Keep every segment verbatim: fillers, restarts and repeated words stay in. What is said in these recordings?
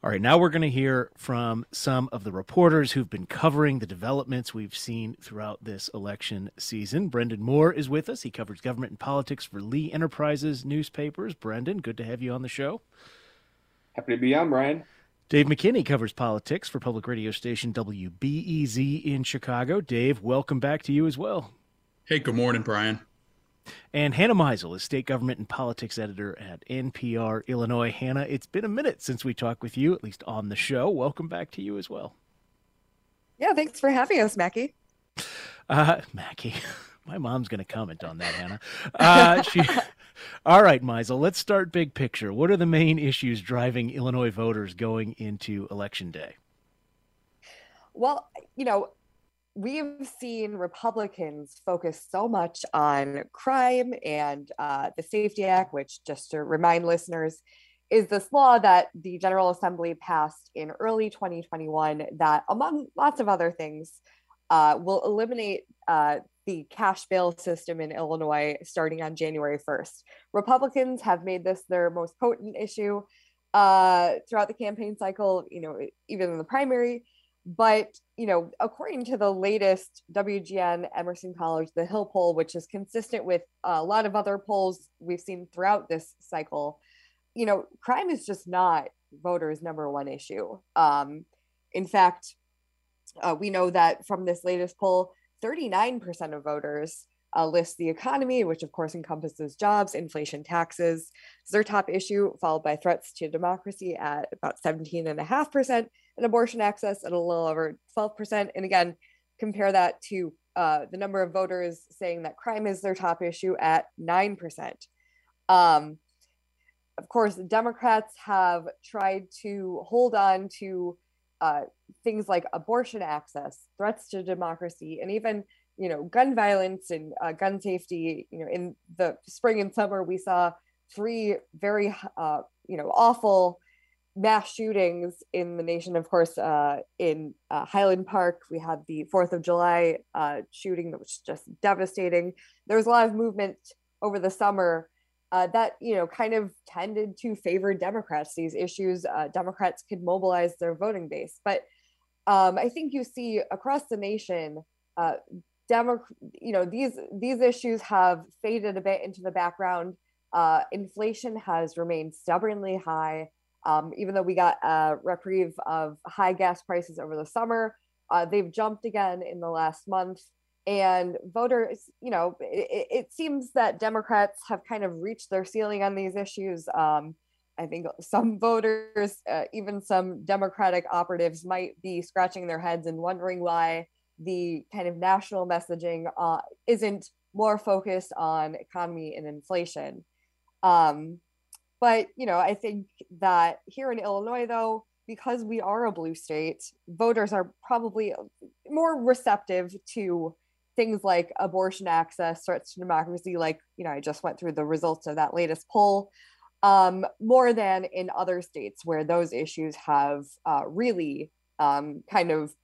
All right, now we're going to hear from some of the reporters who've been covering the developments we've seen throughout this election season. Brendan Moore is with us. He covers government and politics for Lee Enterprises newspapers. Brendan, good to have you on the show. Happy to be on, Brian. Dave McKinney covers politics for public radio station W B E Z in Chicago. Dave, welcome back to you as well. Hey, good morning, Brian. And Hannah Meisel is state government and politics editor at N P R Illinois. Hannah, it's been a minute since we talked with you, at least on the show. Welcome back to you as well. Yeah, thanks for having us, Mackie. Uh, Mackie, my mom's going to comment on that, Hannah. Uh, she, all right, Meisel, let's start big picture. What are the main issues driving Illinois voters going into Election Day? Well, you know, we've seen Republicans focus so much on crime and uh, the Safety Act, which, just to remind listeners, is this law that the General Assembly passed in early twenty twenty-one that, among lots of other things, uh, will eliminate uh, the cash bail system in Illinois starting on January first. Republicans have made this their most potent issue uh, throughout the campaign cycle, you know, even in the primary. But, you know, according to the latest W G N Emerson College, the Hill poll, which is consistent with a lot of other polls we've seen throughout this cycle, you know, crime is just not voters' number one issue. Um, in fact, uh, we know that from this latest poll, thirty-nine percent of voters uh, list the economy, which of course encompasses jobs, inflation, taxes, as their top issue, followed by threats to democracy at about seventeen point five percent, and abortion access at a little over twelve percent. And again, compare that to uh, the number of voters saying that crime is their top issue at nine percent. Um, of course, Democrats have tried to hold on to uh, things like abortion access, threats to democracy, and even, you know, gun violence and uh, gun safety. You know, in the spring and summer, we saw three very, uh, you know, awful mass shootings in the nation. Of course, uh, in uh, Highland Park, we had the fourth of July uh, shooting that was just devastating. There was a lot of movement over the summer uh, that, you know, kind of tended to favor Democrats. These issues, uh, Democrats could mobilize their voting base. But um, I think you see across the nation, uh, Demo- you know, these these issues have faded a bit into the background. Uh, inflation has remained stubbornly high. Um, even though we got a reprieve of high gas prices over the summer, uh, they've jumped again in the last month. And voters, you know, it, it seems that Democrats have kind of reached their ceiling on these issues. Um, I think some voters, uh, even some Democratic operatives, might be scratching their heads and wondering why the kind of national messaging uh, isn't more focused on economy and inflation. Um, but, you know, I think that here in Illinois, though, because we are a blue state, voters are probably more receptive to things like abortion access, threats to democracy, like, you know, I just went through the results of that latest poll, um, more than in other states where those issues have uh, really um, kind of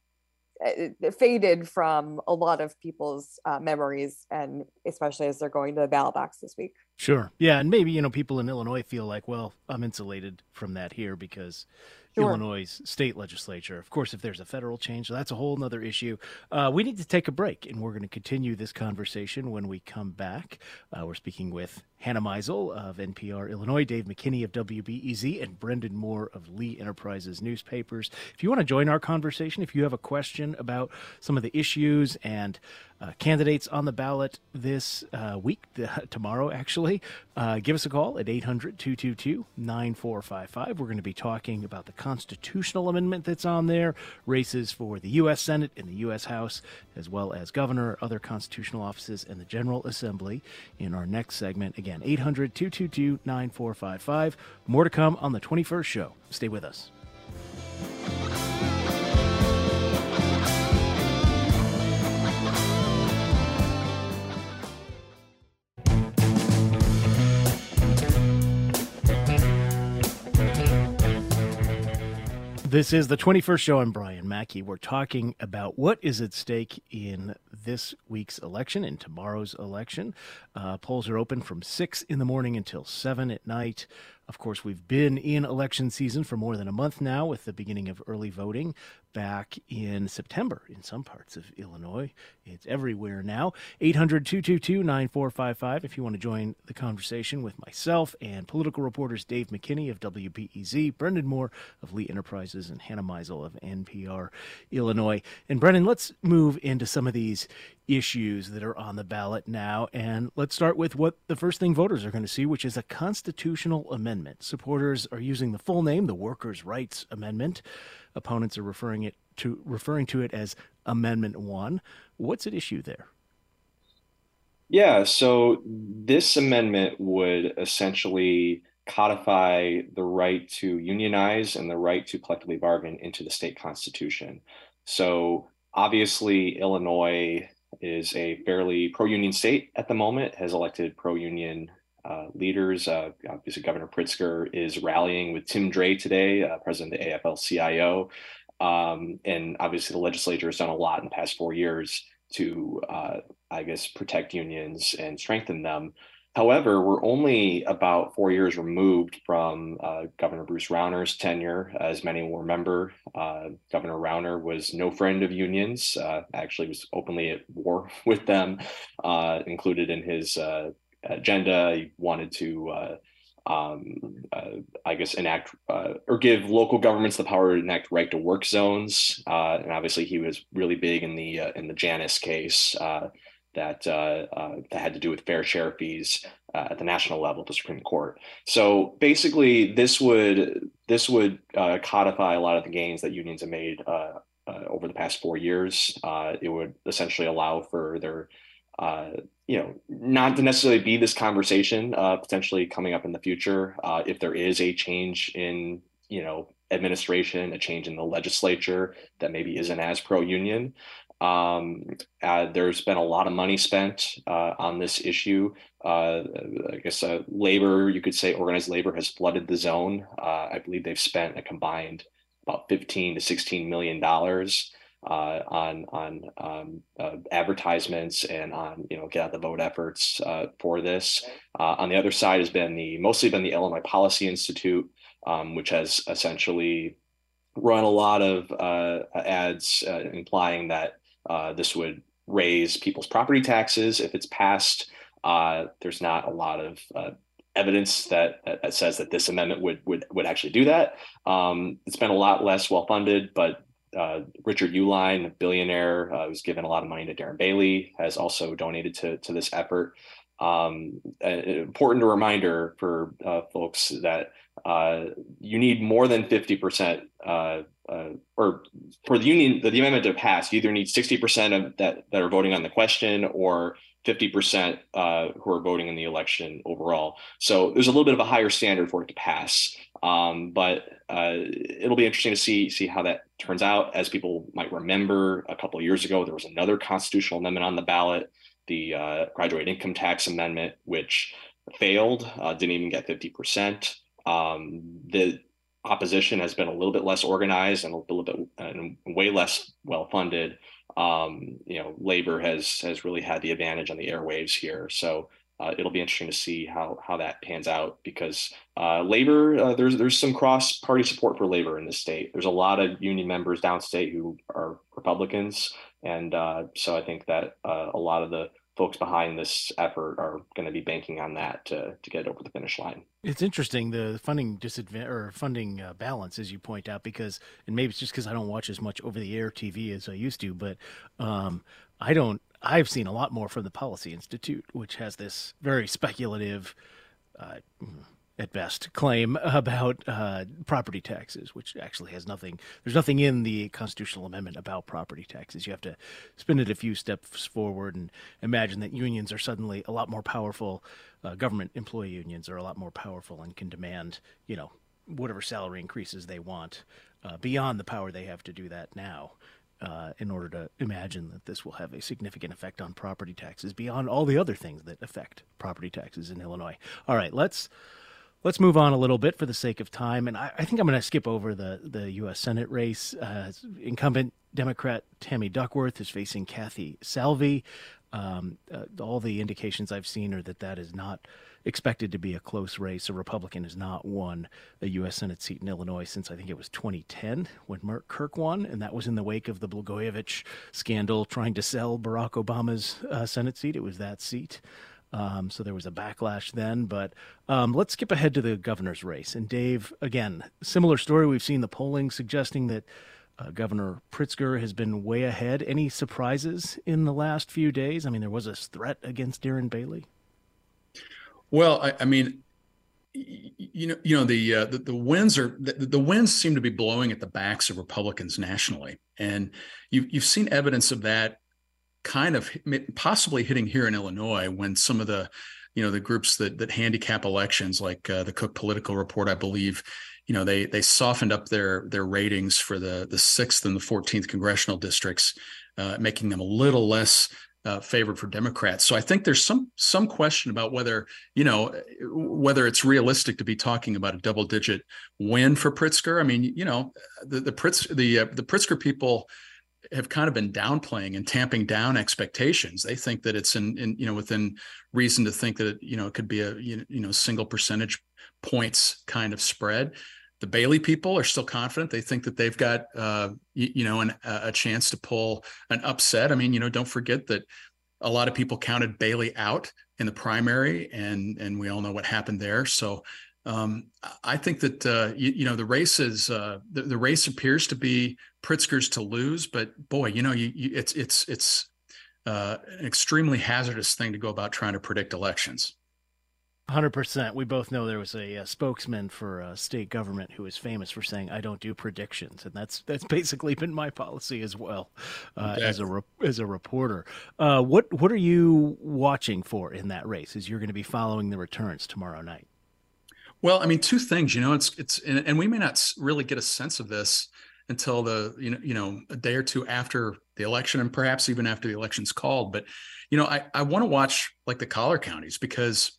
It faded from a lot of people's uh, memories, and especially as they're going to the ballot box this week. Sure. Yeah. And maybe, you know, people in Illinois feel like, well, I'm insulated from that here because sure. Illinois' state legislature. Of course, if there's a federal change, that's a whole nother issue. Uh, we need to take a break, and we're going to continue this conversation when we come back. Uh, we're speaking with Hannah Meisel of N P R Illinois, Dave McKinney of W B E Z, and Brendan Moore of Lee Enterprises newspapers. If you want to join our conversation, if you have a question about some of the issues and uh, candidates on the ballot this uh, week, uh, tomorrow actually, uh, give us a call at eight hundred, two two two, nine four five five. We're going to be talking about the constitutional amendment that's on there, races for the U S Senate and the U S House, as well as governor, other constitutional offices, and the General Assembly in our next segment. Again, eight hundred, two two two, nine four five five. More to come on the twenty-first show. Stay with us. This is the twenty-first show. I'm Brian Mackey. We're talking about what is at stake in this week's election, in tomorrow's election. Uh, polls are open from six in the morning until seven at night. Of course, we've been in election season for more than a month now, with the beginning of early voting back in September in some parts of Illinois. It's everywhere now. eight hundred, two two two, nine four five five if you want to join the conversation with myself and political reporters Dave McKinney of W B E Z, Brendan Moore of Lee Enterprises, and Hannah Meisel of N P R Illinois. And Brendan, let's move into some of these issues that are on the ballot now. And let's start with what the first thing voters are going to see, which is a constitutional amendment. Supporters are using the full name, the Workers' Rights Amendment. Opponents are referring it to referring to it as Amendment One. What's at issue there? Yeah, so this amendment would essentially codify the right to unionize and the right to collectively bargain into the state constitution. So obviously, Illinois is a fairly pro-union state at the moment, has elected pro-union uh, leaders. Uh, obviously, Governor Pritzker is rallying with Tim Dre today, uh, president of the A F L C I O. Um, and obviously, the legislature has done a lot in the past four years to, uh, I guess, protect unions and strengthen them. However, we're only about four years removed from uh, Governor Bruce Rauner's tenure. As many will remember, uh, Governor Rauner was no friend of unions, uh, actually was openly at war with them, uh, included in his uh, agenda. He wanted to, uh, um, uh, I guess, enact uh, or give local governments the power to enact right to work zones. Uh, and obviously he was really big in the, uh, in the Janus case. Uh, that uh, uh, that had to do with fair share fees uh, at the national level, the Supreme Court. So basically, this would this would uh, codify a lot of the gains that unions have made uh, uh, over the past four years. Uh, it would essentially allow for their, uh, you know, not to necessarily be this conversation uh, potentially coming up in the future uh, if there is a change in, you know, administration, a change in the legislature that maybe isn't as pro-union. Um, uh, there's been a lot of money spent uh, on this issue. Uh, I guess uh, labor, you could say organized labor has flooded the zone. Uh, I believe they've spent a combined about fifteen to sixteen million dollars uh, on on um, uh, advertisements and on, you know, get out the vote efforts uh, for this. Uh, on the other side has been the mostly been the Illinois Policy Institute, um, which has essentially run a lot of uh, ads uh, implying that Uh, this would raise people's property taxes if it's passed. Uh, there's not a lot of uh, evidence that, that that says that this amendment would would would actually do that. Um, it's been a lot less well funded, but uh, Richard Uihlein, a billionaire, uh, who's given a lot of money to Darren Bailey, has also donated to to this effort. Um, an important reminder for uh, folks that uh, you need more than fifty percent. Uh, Uh, or for the union, the, the amendment to pass, you either need sixty percent of that that are voting on the question or fifty percent uh, who are voting in the election overall. So there's a little bit of a higher standard for it to pass. Um, but uh, it'll be interesting to see see how that turns out. As people might remember, a couple of years ago, there was another constitutional amendment on the ballot, the uh, graduate income tax amendment, which failed, uh, didn't even get fifty percent. Um, the opposition has been a little bit less organized and a little bit and way less well funded. Um, you know, labor has has really had the advantage on the airwaves here. So uh, it'll be interesting to see how how that pans out, because uh, labor uh, there's there's some cross party support for labor in the state. There's a lot of union members downstate who are Republicans, and uh, so I think that uh, a lot of the folks behind this effort are going to be banking on that to to get over the finish line. It's interesting, the funding disadvantage or funding uh, balance, as you point out, because, and maybe it's just because I don't watch as much over the air T V as I used to, but um, I don't. I've seen a lot more from the Policy Institute, which has this very speculative, uh, at best, claim about uh, property taxes, which actually has nothing. There's nothing in the constitutional amendment about property taxes. You have to spin it a few steps forward and imagine that unions are suddenly a lot more powerful. Uh, government employee unions are a lot more powerful and can demand, you know, whatever salary increases they want uh, beyond the power they have to do that now. Uh, in order to imagine that this will have a significant effect on property taxes beyond all the other things that affect property taxes in Illinois. All right, let's. Let's move on a little bit for the sake of time, and I, I think I'm going to skip over the, the U S Senate race. Uh, incumbent Democrat Tammy Duckworth is facing Kathy Salvi. Um, uh, all the indications I've seen are that that is not expected to be a close race. A Republican has not won a U S Senate seat in Illinois since I think it was twenty ten when Mark Kirk won, and that was in the wake of the Blagojevich scandal trying to sell Barack Obama's uh, Senate seat. It was that seat. Um, so there was a backlash then. But um, let's skip ahead to the governor's race. And Dave, again, similar story. We've seen the polling suggesting that uh, Governor Pritzker has been way ahead. Any surprises in the last few days? I mean, there was a threat against Darren Bailey. Well, I, I mean, you know, you know, the uh, the, the winds are the, the winds seem to be blowing at the backs of Republicans nationally, and you've you've seen evidence of that kind of possibly hitting here in Illinois when some of the, you know, the groups that that handicap elections, like uh, the Cook Political Report, I believe, you know, they they softened up their their ratings for the the sixth and the fourteenth congressional districts, uh, making them a little less uh, favored for Democrats. So I think there's some some question about whether, you know, whether it's realistic to be talking about a double digit win for Pritzker. I mean, you know, the the Pritz the uh, the Pritzker people have kind of been downplaying and tamping down expectations. They think that it's in, in you know, within reason to think that it, you know, it could be a, you know, single percentage points kind of spread. The Bailey people are still confident. They think that they've got, uh, you, you know, an, a chance to pull an upset. I mean, you know, don't forget that a lot of people counted Bailey out in the primary, and and we all know what happened there. So um, I think that uh, you, you know the race is uh, the, the race appears to be Pritzker's to lose, but boy, you know, you, you, it's it's it's uh, an extremely hazardous thing to go about trying to predict elections. one hundred percent. We both know there was a, a spokesman for uh, state government who was famous for saying, "I don't do predictions," and that's that's basically been my policy as well uh, exactly. as a re- as a reporter. Uh, what what are you watching for in that race? As you're going to be following the returns tomorrow night. Well, I mean, two things. You know, it's it's and, and we may not really get a sense of this until the you know you know a day or two after the election, and perhaps even after the election's called. But you know, I I want to watch like the collar counties, because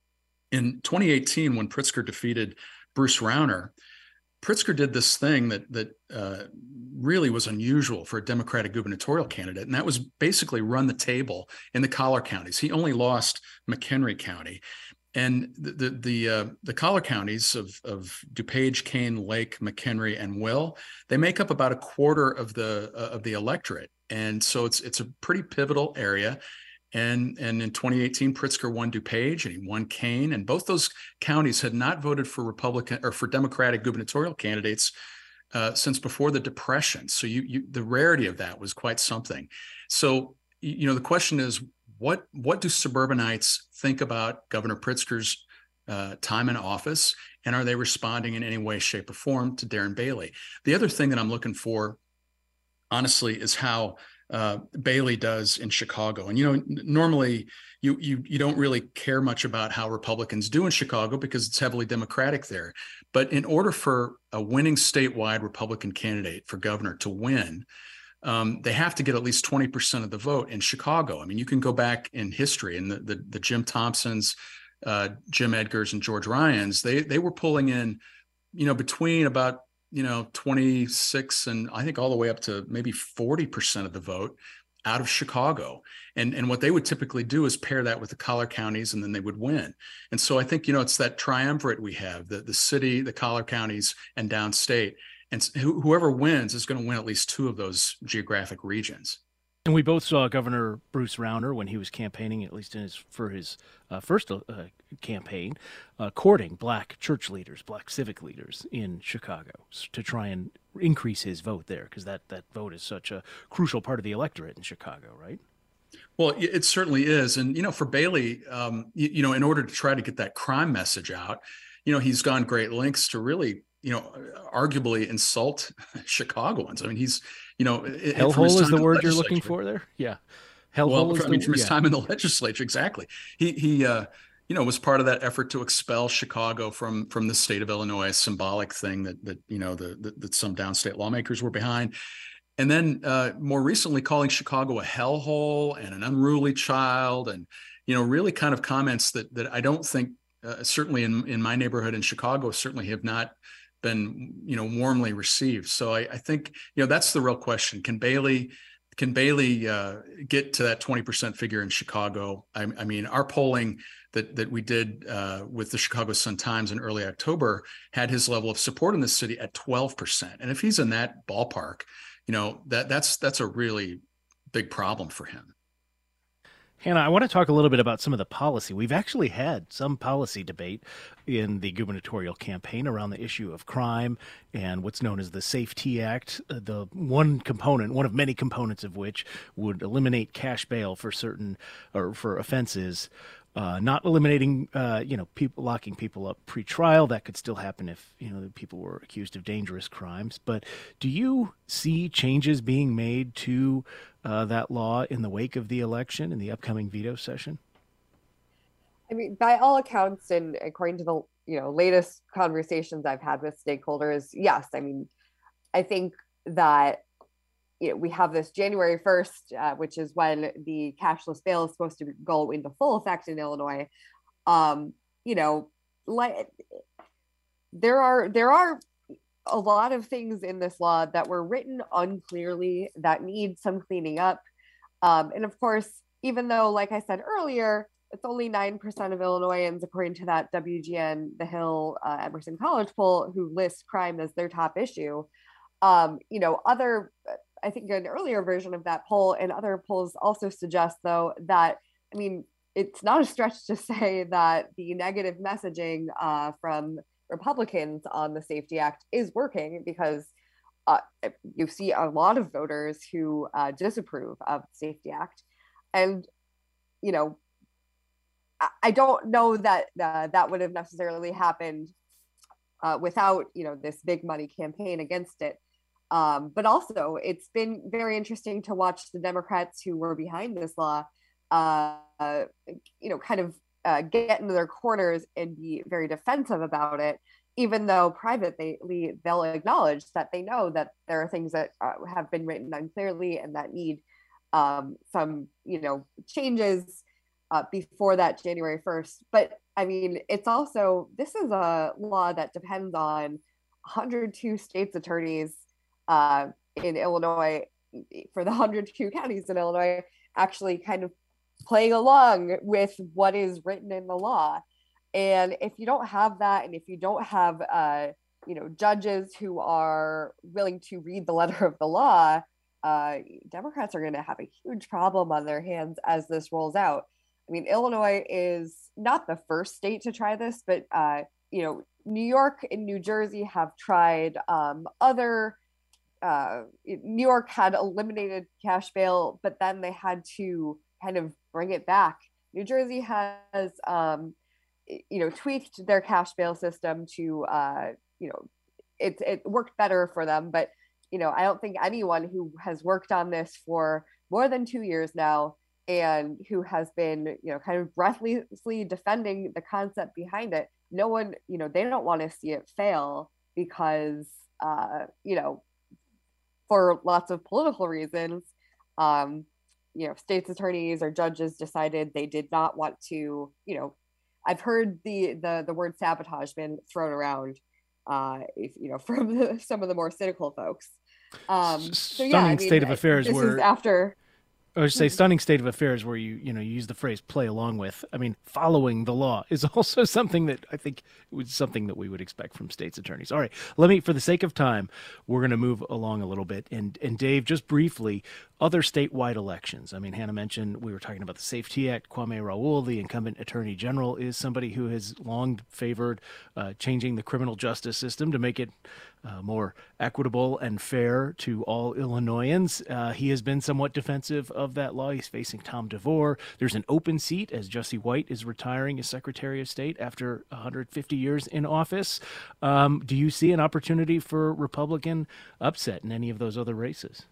in twenty eighteen, when Pritzker defeated Bruce Rauner, Pritzker did this thing that that uh, really was unusual for a Democratic gubernatorial candidate, and that was basically run the table in the collar counties. He only lost McHenry County, and the the the, uh, the collar counties of of DuPage, Kane, Lake, McHenry, and Will, they make up about a quarter of the uh, of the electorate, and so it's it's a pretty pivotal area. And, and in twenty eighteen, Pritzker won DuPage and he won Kane, and both those counties had not voted for Republican or for Democratic gubernatorial candidates uh, since before the Depression. So you, you, the rarity of that was quite something. So, you know, the question is, what what do suburbanites think about Governor Pritzker's uh, time in office, and are they responding in any way, shape, or form to Darren Bailey? The other thing that I'm looking for, honestly, is how Uh, Bailey does in Chicago. And, you know, n- normally you, you, you don't really care much about how Republicans do in Chicago because it's heavily Democratic there. But in order for a winning statewide Republican candidate for governor to win, um, they have to get at least twenty percent of the vote in Chicago. I mean, you can go back in history, and the, the, the Jim Thompsons, uh, Jim Edgars, and George Ryans, they, they were pulling in, you know, between about you know, twenty-six and I think all the way up to maybe forty percent of the vote out of Chicago. And, and what they would typically do is pair that with the collar counties, and then they would win. And so I think, you know, it's that triumvirate we have, the, the city, the collar counties, and downstate. And wh- whoever wins is going to win at least two of those geographic regions. And we both saw Governor Bruce Rauner when he was campaigning, at least in his for his uh, first uh, campaign, uh, courting black church leaders, black civic leaders in Chicago to try and increase his vote there, because that, that vote is such a crucial part of the electorate in Chicago, right? Well, it certainly is. And, you know, for Bailey, um, you, you know, in order to try to get that crime message out, you know, he's gone great lengths to really, you know, arguably insult Chicagoans. I mean, he's, you know, hellhole is the word you're looking for there. Yeah. Hellhole well, is I mean, the, from his yeah. time in the legislature. Exactly. He, he, uh, you know, was part of that effort to expel Chicago from, from the state of Illinois, a symbolic thing that, that, you know, the, the that some downstate lawmakers were behind. And then uh, more recently calling Chicago a hellhole and an unruly child, and, you know, really kind of comments that, that I don't think uh, certainly in, in my neighborhood in Chicago certainly have not been, you know, warmly received. So I, I think, you know, that's the real question. Can Bailey can Bailey uh, get to that twenty percent figure in Chicago? I, I mean, our polling that that we did uh, with the Chicago Sun-Times in early October had his level of support in the city at twelve percent. And if he's in that ballpark, you know, that that's that's a really big problem for him. Hannah, I want to talk a little bit about some of the policy. We've actually had some policy debate in the gubernatorial campaign around the issue of crime and what's known as the SAFE-T Act, the one component, one of many components of which would eliminate cash bail for certain or for offenses. Uh, not eliminating, uh, you know, people locking people up pre-trial. That could still happen if, you know, people were accused of dangerous crimes. But do you see changes being made to uh, that law in the wake of the election in the upcoming veto session? I mean, by all accounts, and according to the, you know, latest conversations I've had with stakeholders, yes. I mean, I think that, you know, we have this January first, uh, which is when the cashless bail is supposed to go into full effect in Illinois. Um, you know, like there are there are a lot of things in this law that were written unclearly that need some cleaning up. Um, and of course, even though, like I said earlier, it's only nine percent of Illinoisans, according to that W G N, The Hill, uh, Emerson College poll, who lists crime as their top issue. Um, you know, other, I think an earlier version of that poll and other polls also suggest, though, that, I mean, it's not a stretch to say that the negative messaging uh, from Republicans on the SAFE-T Act is working, because uh, you see a lot of voters who uh, disapprove of the SAFE-T Act. And, you know, I, I don't know that uh, that would have necessarily happened uh, without, you know, this big money campaign against it. Um, but also, it's been very interesting to watch the Democrats who were behind this law, uh, you know, kind of uh, get into their corners and be very defensive about it, even though privately they'll acknowledge that they know that there are things that uh, have been written unclearly and that need um, some, you know, changes uh, before that January first. But I mean, it's also, this is a law that depends on one hundred two states attorneys uh, in Illinois, for the one hundred two counties in Illinois, actually kind of playing along with what is written in the law. And if you don't have that, and if you don't have, uh, you know, judges who are willing to read the letter of the law, uh, Democrats are going to have a huge problem on their hands as this rolls out. I mean, Illinois is not the first state to try this, but, uh, you know, New York and New Jersey have tried um, other Uh, New York had eliminated cash bail, but then they had to kind of bring it back. New Jersey has, um, you know, tweaked their cash bail system to, uh, you know, it, it worked better for them. But, you know, I don't think anyone who has worked on this for more than two years now and who has been, you know, kind of breathlessly defending the concept behind it, no one, you know, they don't want to see it fail because, uh, you know, for lots of political reasons, um, you know, states attorneys or judges decided they did not want to, you know, I've heard the the the word sabotage been thrown around, uh, if, you know, from the, some of the more cynical folks. Um, so yeah, I mean, state of affairs this where is after. I would say stunning state of affairs where you, you know, you use the phrase play along with. I mean, following the law is also something that I think was something that we would expect from states attorneys. All right, let me, for the sake of time, we're going to move along a little bit. And, and Dave, just briefly, other statewide elections. I mean, Hannah mentioned we were talking about the SAFE-T Act. Kwame Raoul, the incumbent attorney general, is somebody who has long favored uh, changing the criminal justice system to make it uh, more equitable and fair to all Illinoisans. Uh, he has been somewhat defensive of that law. He's facing Tom DeVore. There's an open seat as Jesse White is retiring as Secretary of State after one hundred fifty years in office. Um, do you see an opportunity for Republican upset in any of those other races?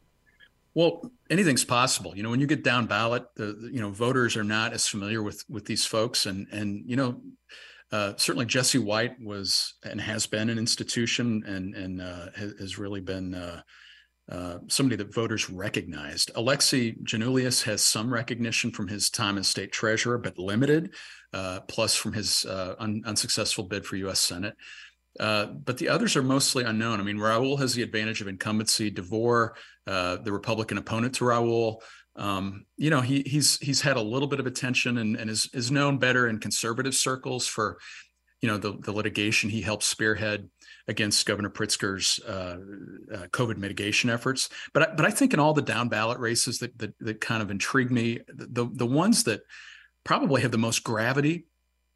Well, anything's possible. You know, when you get down ballot, the, you know, voters are not as familiar with with these folks. And, and you know, uh, certainly Jesse White was and has been an institution and, and uh, has, has really been uh, uh, somebody that voters recognized. Alexei Janulius has some recognition from his time as state treasurer, but limited, uh, plus from his uh, un- unsuccessful bid for U S Senate. Uh, but the others are mostly unknown. I mean, Raul has the advantage of incumbency. DeVore, uh, the Republican opponent to Raul, um, you know, he he's he's had a little bit of attention and, and is is known better in conservative circles for, you know, the, the litigation he helped spearhead against Governor Pritzker's uh, uh, COVID mitigation efforts. But I, but I think in all the down ballot races that that, that kind of intrigue me, the the ones that probably have the most gravity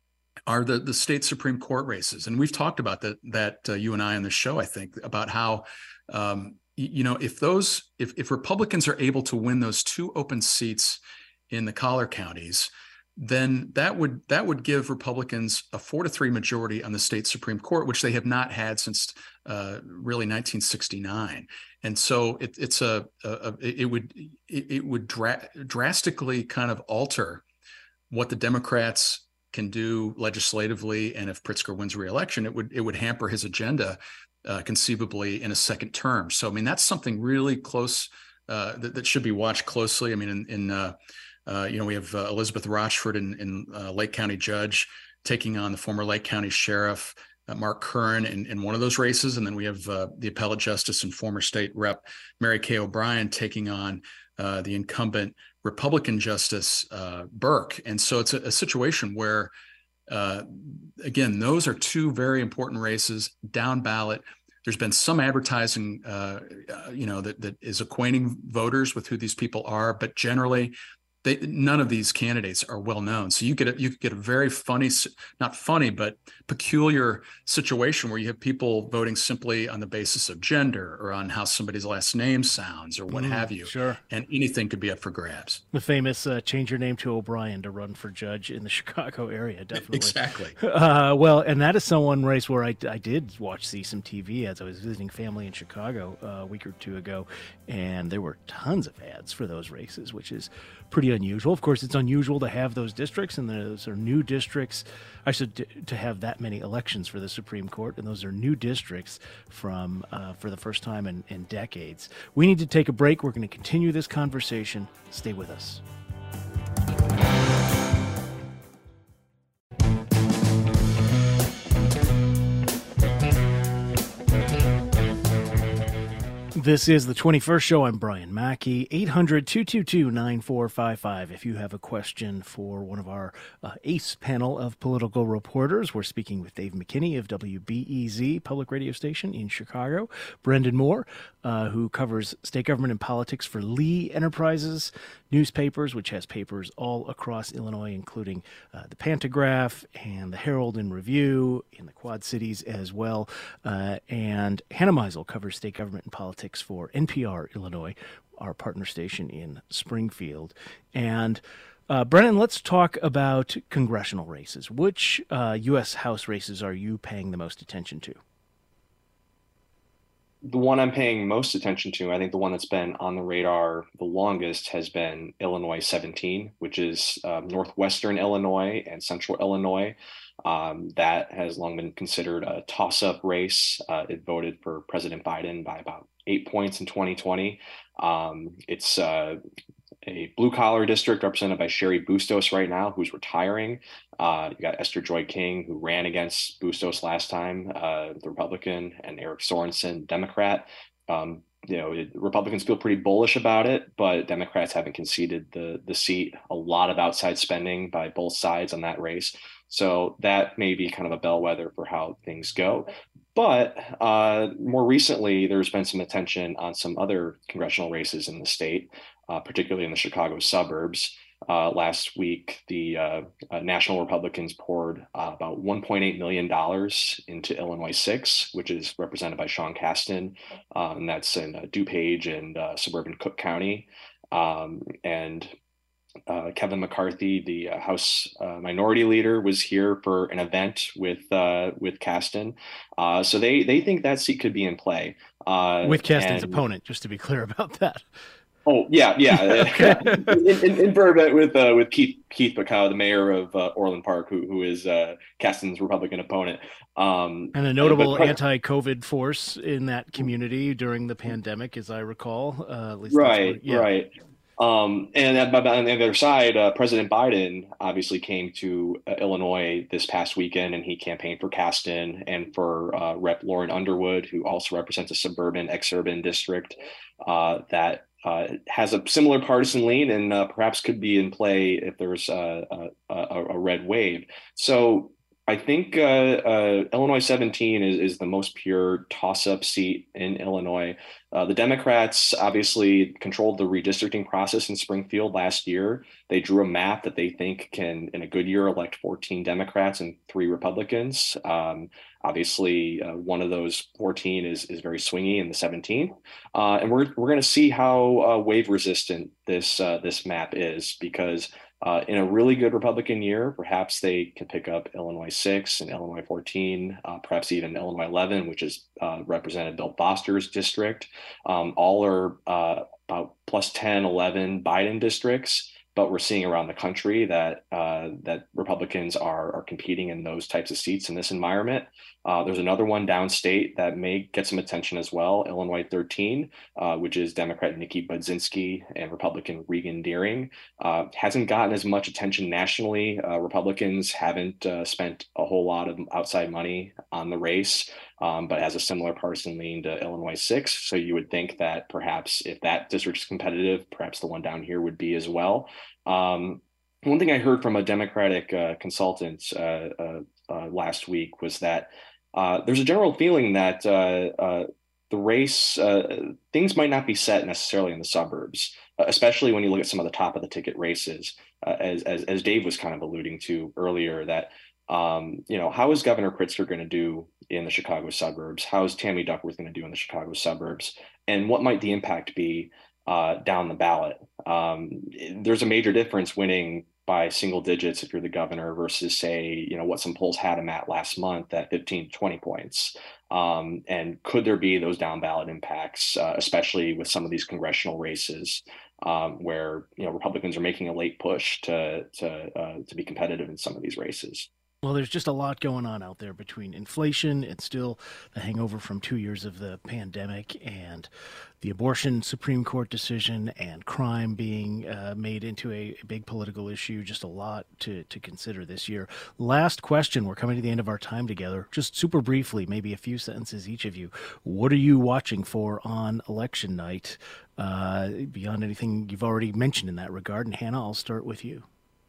are the the state Supreme Court races. And we've talked about that, that uh, you and I on the show, I think, about how, um, you know, if those, if, if Republicans are able to win those two open seats in the collar counties, then that would, that would give Republicans a four to three majority on the state Supreme Court, which they have not had since uh, really nineteen sixty-nine. And so it, it's a, a, a, it would, it, it would dra- drastically kind of alter what the Democrats can do legislatively, and if Pritzker wins re-election, it would it would hamper his agenda uh, conceivably in a second term. So, I mean, that's something really close uh, that, that should be watched closely. I mean, in, in uh, uh, you know, we have uh, Elizabeth Rochford in, in uh, Lake County judge taking on the former Lake County sheriff uh, Mark Curran in, in one of those races, and then we have uh, the appellate justice and former state rep Mary Kay O'Brien taking on uh, the incumbent Republican Justice uh, Burke. And so it's a, a situation where, uh, again, those are two very important races down ballot. There's been some advertising, uh, uh, you know, that, that is acquainting voters with who these people are, but generally, they, none of these candidates are well known. So you get a, you get a very funny, not funny, but peculiar situation where you have people voting simply on the basis of gender or on how somebody's last name sounds or what mm, have you. Sure. And anything could be up for grabs. The famous uh, change your name to O'Brien to run for judge in the Chicago area. Definitely. Exactly. Uh, well, and that is someone race where I, I did watch, see some T V as I was visiting family in Chicago uh, a week or two ago. And there were tons of ads for those races, which is pretty unusual. Of course, it's unusual to have those districts, and those are new districts. I should to have that many elections for the Supreme Court, and those are new districts from uh, for the first time in, in decades. We need to take a break. We're going to continue this conversation. Stay with us. This is the twenty-first show. I'm Brian Mackey. eight hundred, two two two, nine four five five. If you have a question for one of our uh, ACE panel of political reporters, we're speaking with Dave McKinney of W B E Z, public radio station in Chicago. Brendan Moore, uh, who covers state government and politics for Lee Enterprises newspapers, which has papers all across Illinois, including uh, the Pantagraph and the Herald and Review in the Quad Cities as well. Uh, and Hannah Meisel covers state government and politics for N P R Illinois, our partner station in Springfield. And uh, Brennan, let's talk about congressional races. Which uh, U S House races are you paying the most attention to? The one I'm paying most attention to, I think the one that's been on the radar the longest, has been Illinois seventeen, which is uh, northwestern Illinois and central Illinois. Um, that has long been considered a toss-up race. Uh, it voted for President Biden by about eight points in twenty twenty. Um, it's uh, a blue-collar district represented by Sherry Bustos right now, who's retiring. Uh, you got Esther Joy King, who ran against Bustos last time, uh, the Republican, and Eric Sorensen, Democrat. Um, you know, it, Republicans feel pretty bullish about it, but Democrats haven't conceded the the seat. A lot of outside spending by both sides on that race. So that may be kind of a bellwether for how things go. But uh, more recently, there's been some attention on some other congressional races in the state, uh, particularly in the Chicago suburbs. Uh, last week, the uh, uh, National Republicans poured uh, about one point eight million dollars into Illinois six, which is represented by Sean Casten, uh, and that's in uh, DuPage and uh, suburban Cook County. Um, and uh, Kevin McCarthy, the uh, House uh, Minority Leader, was here for an event with uh, with Casten. Uh, so they they think that seat could be in play. Uh, with Casten's and- opponent, just to be clear about that. Oh yeah, yeah. in, in, in Bourbon with uh, with Keith Keith Bacow, the mayor of uh, Orland Park, who who is uh, Casten's Republican opponent, um, and a notable but, anti-COVID force in that community during the pandemic, as I recall. Uh, at least right, what, yeah. right. Um, and on the other side, uh, President Biden obviously came to uh, Illinois this past weekend, and he campaigned for Caston and for uh, Rep Lauren Underwood, who also represents a suburban, exurban district uh, that uh, has a similar partisan lean and uh, perhaps could be in play if there's a, a, a, a red wave. So I think uh, uh, Illinois seventeen is, is the most pure toss-up seat in Illinois. Uh, the Democrats obviously controlled the redistricting process in Springfield last year. They drew a map that they think can, in a good year, elect fourteen Democrats and three Republicans. Um, obviously, uh, one of those fourteen is is very swingy in the seventeenth, uh, and we're we're going to see how uh, wave resistant this uh, this map is, because Uh, in a really good Republican year, perhaps they can pick up Illinois six and Illinois fourteen, uh, perhaps even Illinois eleven, which is uh, Representative Bill Foster's district. Um, all are uh, about plus ten, eleven Biden districts, but we're seeing around the country that uh, that Republicans are, are competing in those types of seats in this environment. Uh, there's another one downstate that may get some attention as well, Illinois thirteen, uh, which is Democrat Nikki Budzinski and Republican Regan Deering. Uh, hasn't gotten as much attention nationally. Uh, Republicans haven't uh, spent a whole lot of outside money on the race, um, but has a similar partisan lean to Illinois six. So you would think that perhaps if that district is competitive, perhaps the one down here would be as well. Um, one thing I heard from a Democratic uh, consultant uh, uh, uh, last week was that uh, there's a general feeling that uh, uh, the race, uh, things might not be set necessarily in the suburbs, uh, especially when you look at some of the top of the ticket races, uh, as, as, as Dave was kind of alluding to earlier, that, um, you know, how is Governor Pritzker going to do in the Chicago suburbs? How is Tammy Duckworth going to do in the Chicago suburbs? And what might the impact be uh, down the ballot? Um, there's a major difference winning by single digits if you're the governor versus, say, you know, what some polls had him at last month at fifteen to twenty points. Um, and could there be those down ballot impacts, uh, especially with some of these congressional races um, where, you know, Republicans are making a late push to to uh, to be competitive in some of these races? Well, there's just a lot going on out there between inflation and still the hangover from two years of the pandemic and the abortion Supreme Court decision and crime being uh, made into a, a big political issue. Just a lot to, to consider this year. Last question. We're coming to the end of our time together. Just super briefly, maybe a few sentences each of you. What are you watching for on election night uh, beyond anything you've already mentioned in that regard? And Hannah, I'll start with you.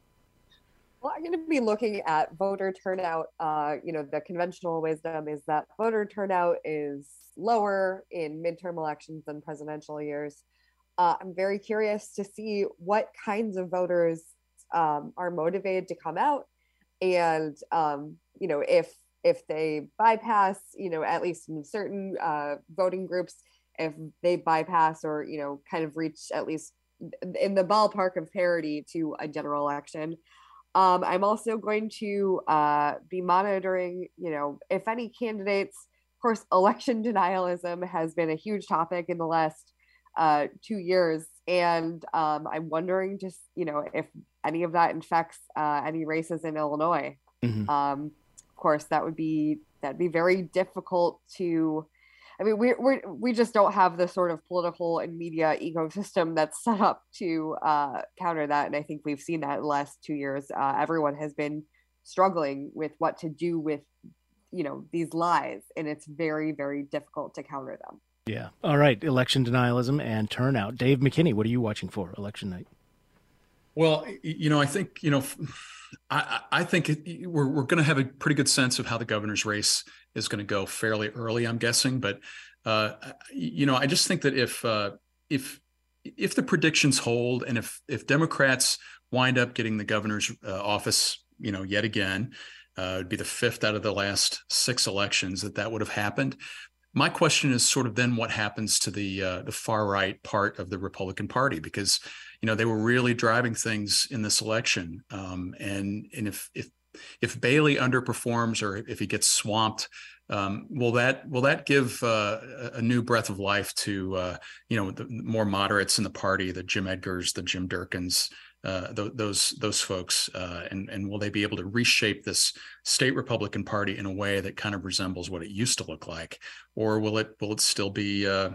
Well, I'm going to be looking at voter turnout. Uh, you know, the conventional wisdom is that voter turnout is lower in midterm elections than presidential years. Uh, I'm very curious to see what kinds of voters um, are motivated to come out, and um, you know, if if they bypass, you know, at least in certain uh, voting groups, if they bypass or you know, kind of reach at least in the ballpark of parity to a general election. Um, I'm also going to uh, be monitoring, you know, if any candidates, of course, election denialism has been a huge topic in the last uh, two years. And um, I'm wondering just, you know, if any of that infects uh, any races in Illinois. Mm-hmm. Um, of course, that would be, that'd be very difficult to, I mean, we we we just don't have the sort of political and media ecosystem that's set up to uh, counter that. And I think we've seen that in the last two years. Uh, everyone has been struggling with what to do with, you know, these lies, and it's very, very difficult to counter them. Yeah. All right. Election denialism and turnout. Dave McKinney, what are you watching for election night? Well, you know, I think, you know, I, I think we're we're going to have a pretty good sense of how the governor's race is going to go fairly early, I'm guessing. But, uh, you know, I just think that if uh, if if the predictions hold and if if Democrats wind up getting the governor's uh, office, you know, yet again, uh, it'd be the fifth out of the last six elections that that would have happened. My question is sort of then what happens to the uh, the far right part of the Republican Party, because you know they were really driving things in this election, um, and and if if if Bailey underperforms or if he gets swamped, um, will that will that give uh, a new breath of life to uh, you know the more moderates in the party, the Jim Edgars, the Jim Durkins, uh, th- those those folks, uh, and and will they be able to reshape this state Republican Party in a way that kind of resembles what it used to look like, or will it will it still be uh,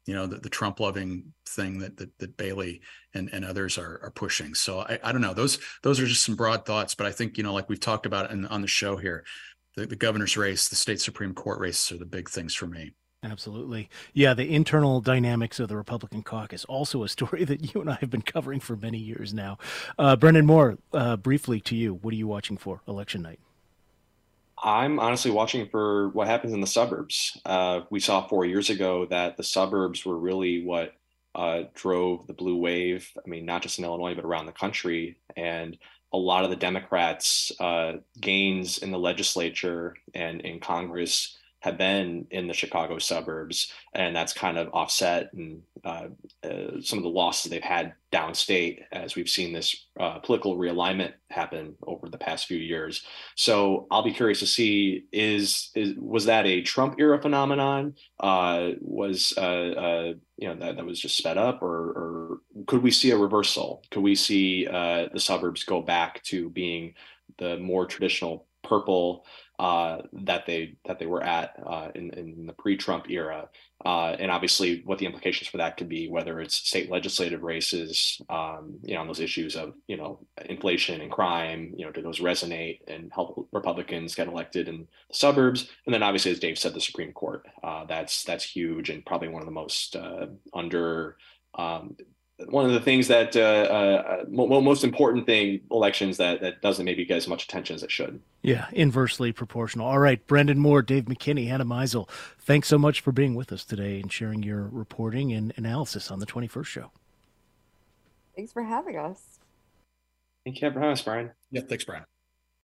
you know, the, the Trump loving thing that, that, that Bailey and, and others are, are pushing. So I, I don't know, those, those are just some broad thoughts, but I think, you know, like we've talked about in, on the show here, the, the governor's race, the state Supreme Court races are the big things for me. Absolutely. Yeah, the internal dynamics of the Republican caucus, also a story that you and I have been covering for many years now. Uh, Brendan Moore, uh, briefly to you, what are you watching for election night? I'm honestly watching for what happens in the suburbs. Uh, we saw four years ago that the suburbs were really what uh, drove the blue wave. I mean, not just in Illinois, but around the country. And a lot of the Democrats' uh, gains in the legislature and in Congress have been in the Chicago suburbs, and that's kind of offset and uh, uh, some of the losses they've had downstate as we've seen this uh, political realignment happen over the past few years. So I'll be curious to see is is was that a Trump era phenomenon? Uh, was uh, uh, you know that that was just sped up, or, or could we see a reversal? Could we see uh, the suburbs go back to being the more traditional purple uh, that they that they were at uh, in, in the pre-Trump era, uh, and obviously what the implications for that could be, whether it's state legislative races, um, you know, on those issues of you know inflation and crime, you know, do those resonate and help Republicans get elected in the suburbs, and then obviously, as Dave said, the Supreme Court. Uh, that's that's huge and probably one of the most uh, under. Um, One of the things that uh, uh, most important thing elections that that doesn't maybe get as much attention as it should. Yeah, inversely proportional. All right, Brendan Moore, Dave McKinney, Hannah Meisel, thanks so much for being with us today and sharing your reporting and analysis on the twenty-first show. Thanks for having us. Thank you for having us, Brian. Yeah, thanks, Brian.